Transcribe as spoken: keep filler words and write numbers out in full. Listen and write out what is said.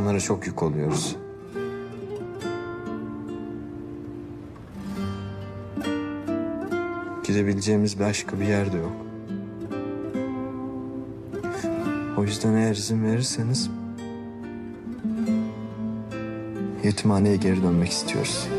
Onlara çok yük oluyoruz. Gidebileceğimiz başka bir yer de yok. O yüzden eğer izin verirseniz yetimhaneye geri dönmek istiyoruz.